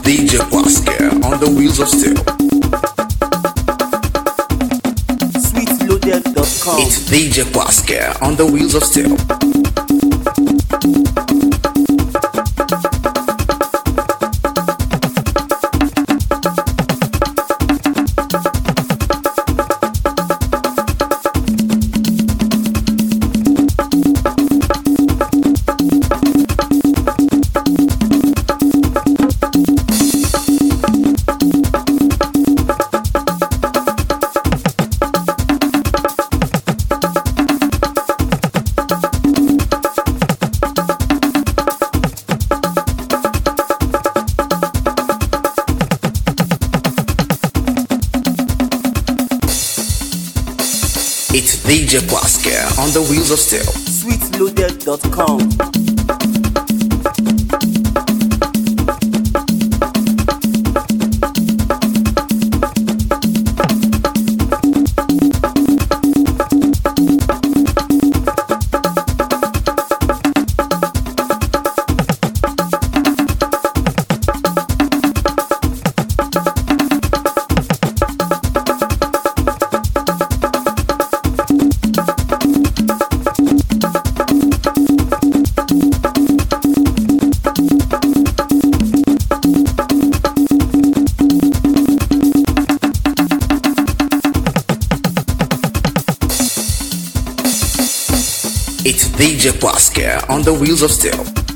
DJ Pascal on the wheels of steel. Sweetloaded.com. It's DJ Pascal on the wheels of steel. It's DJ Pascal on the wheels of steel. Sweetloaded.com. It's DJ Pascal on the wheels of steel.